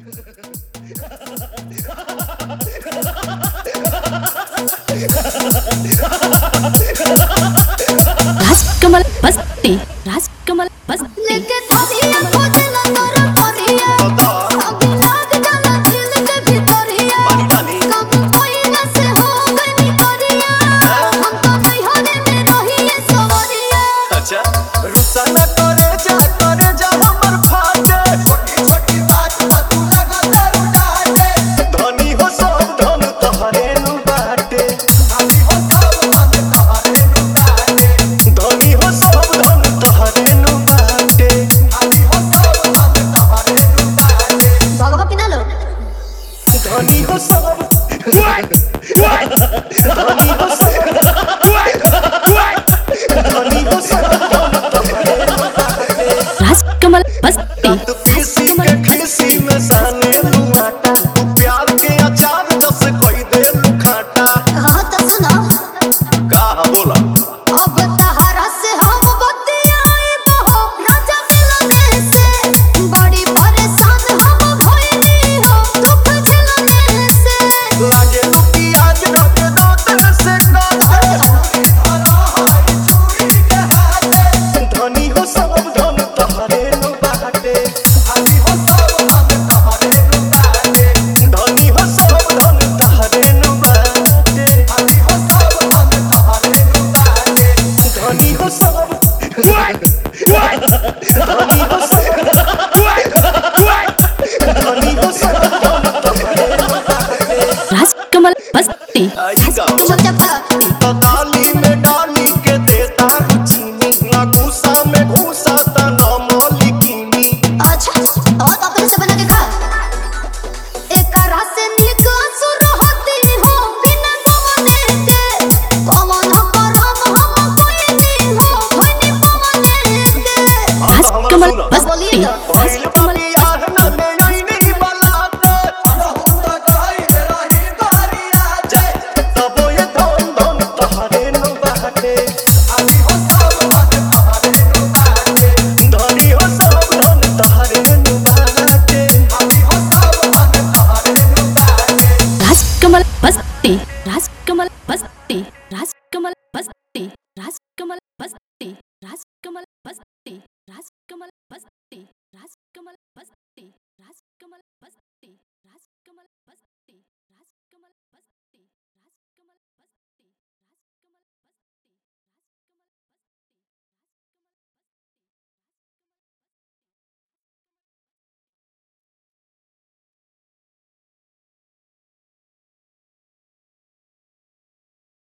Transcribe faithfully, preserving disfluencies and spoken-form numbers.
राजकमल बस्ती राजकमल बस्ती लेके थालिया खोजला तोरा परिया अब लाग जाला दिल के भीतरिया कब कोई न से हो गनी करिया हम तो नहीं होने में रहिए सवरिया। अच्छा रुसा न करे जा करे जा हमर फाटे छोटी छोटी बात पर तू लगा दारू डाटे धनी हो सब धन तोहरे नु बाटे धनी हो सब धन तोहरे नु बाटे धनी हो सब धन तोहरे नु बाटे धनी हो सब धन तोहरे नु बाटे बाबा पिना लो धनी हो सब धनी हो सब धनी हो सब राजकमल बस्ती तू किसी के किसी में साने लुआटा तू प्यार के अचार जस कोई दे लुखाटा हां तो सुनो का बोला अब तहरा से हम बतियाए बहो राजा मिलने से बड़ी परेशान हम भइनी हो दुख झेलने से लागे तू प्याज रख दो तन से ना धनी हो सब धन तोहरे नु बाटे धनी हो सब धन तोहरे नु बाटे धनी हो सब धन तोहरे नु बाटे धनी हो सब धन तोहरे नु बाटे धनी हो सब धनी हो सब धनी हो सब धन तोहरे नु बाटे राजकमल बस्ती आईगा चुप चाप तो डाली में डाली के देता चीनी ना घूसा में घूसा ता ना मौलिकीनी अच्छा और अपने से बना के खा एक रस निक असुर होती हो बिना गवने के पवन करम हम कोई नहीं हो भनी पवने के राजकमल बस्ती बोलिए तो राजकमल राजकमल बस्ती